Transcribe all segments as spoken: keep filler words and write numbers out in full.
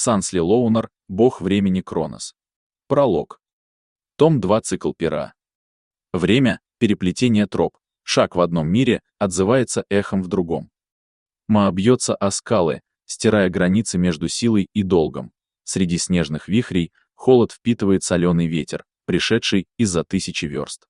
Сансли Лоунар, бог времени Кронос. Пролог. Том два. Цикл пера. Время — переплетение троп. Шаг в одном мире отзывается эхом в другом. Ма бьется о скалы, стирая границы между силой и долгом. Среди снежных вихрей холод впитывает соленый ветер, пришедший из-за тысячи верст.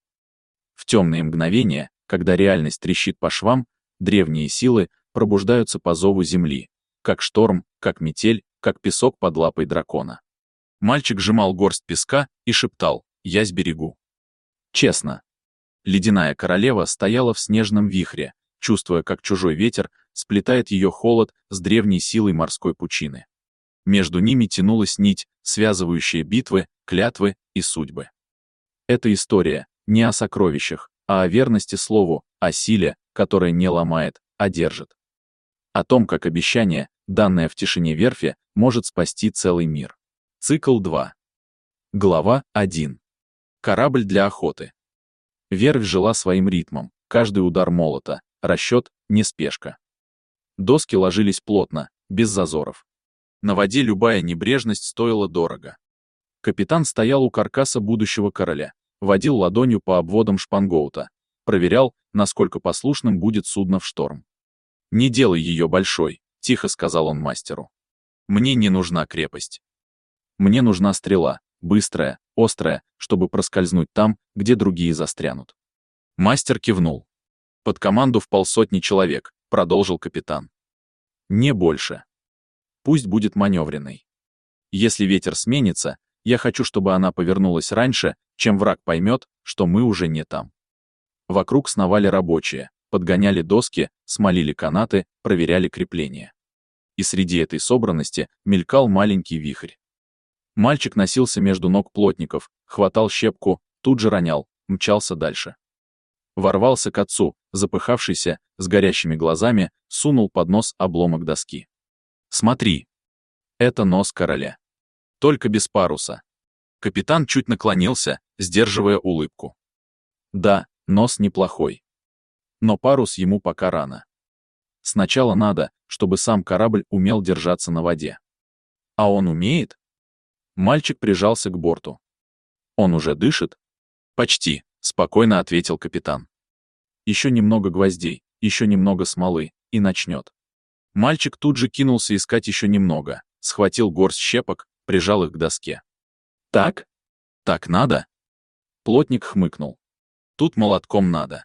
В темные мгновения, когда реальность трещит по швам, древние силы пробуждаются по зову земли, как шторм, как метель, как песок под лапой дракона. Мальчик сжимал горсть песка и шептал: «Я сберегу». Честно. Ледяная королева стояла в снежном вихре, чувствуя, как чужой ветер сплетает ее холод с древней силой морской пучины. Между ними тянулась нить, связывающая битвы, клятвы и судьбы. Эта история не о сокровищах, а о верности слову, о силе, которая не ломает, а держит. О том, как обещание, данное в тишине верфи, может спасти целый мир. Цикл два. Глава один. Корабль для охоты. Верфь жила своим ритмом, каждый удар молота, расчет, не спешка. Доски ложились плотно, без зазоров. На воде любая небрежность стоила дорого. Капитан стоял у каркаса будущего короля, водил ладонью по обводам шпангоута, проверял, насколько послушным будет судно в шторм. «Не делай ее большой», — тихо сказал он мастеру. «Мне не нужна крепость. Мне нужна стрела, быстрая, острая, чтобы проскользнуть там, где другие застрянут». Мастер кивнул. «Под команду в полсотни человек», — продолжил капитан. «Не больше. Пусть будет маневренной. Если ветер сменится, я хочу, чтобы она повернулась раньше, чем враг поймет, что мы уже не там». Вокруг сновали рабочие, подгоняли доски, смолили канаты, проверяли крепления. И среди этой собранности мелькал маленький вихрь. Мальчик носился между ног плотников, хватал щепку, тут же ронял, мчался дальше. Ворвался к отцу, запыхавшийся, с горящими глазами, сунул под нос обломок доски. «Смотри. Это нос короля. Только без паруса». Капитан чуть наклонился, сдерживая улыбку. Да, нос неплохой. Но парус ему пока рано. Сначала надо, чтобы сам корабль умел держаться на воде. А он умеет? Мальчик прижался к борту. Он уже дышит? Почти, спокойно ответил капитан. Еще немного гвоздей, еще немного смолы, и начнет. Мальчик тут же кинулся искать еще немного, схватил горсть щепок, прижал их к доске. Так? Так надо? Плотник хмыкнул. Тут молотком надо.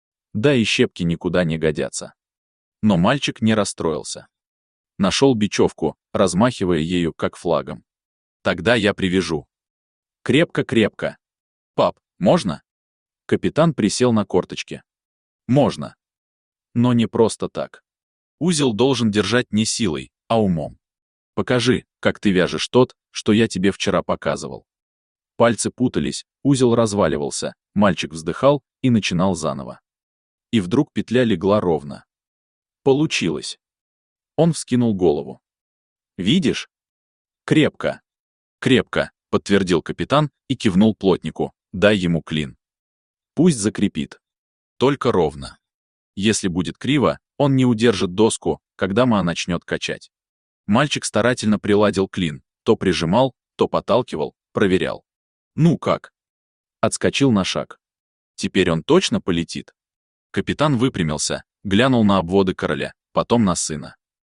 Да и щепки никуда не годятся. Но мальчик не расстроился. Нашел бечевку, размахивая ею как флагом. Тогда я привяжу. Крепко-крепко. Пап, можно? Капитан присел на корточки. Можно. Но не просто так. Узел должен держать не силой, а умом. Покажи, как ты вяжешь тот, что я тебе вчера показывал. Пальцы путались, узел разваливался, мальчик вздыхал и начинал заново. И вдруг петля легла ровно. Получилось. Он вскинул голову. Видишь? Крепко. Крепко, подтвердил капитан и кивнул плотнику. Дай ему клин. Пусть закрепит. Только ровно. Если будет криво, он не удержит доску, когда Ма начнет качать. Мальчик старательно приладил клин, то прижимал, то подталкивал, проверял. Ну как? Отскочил на шаг. Теперь он точно полетит? Капитан выпрямился, глянул на обводы короля, потом на сына.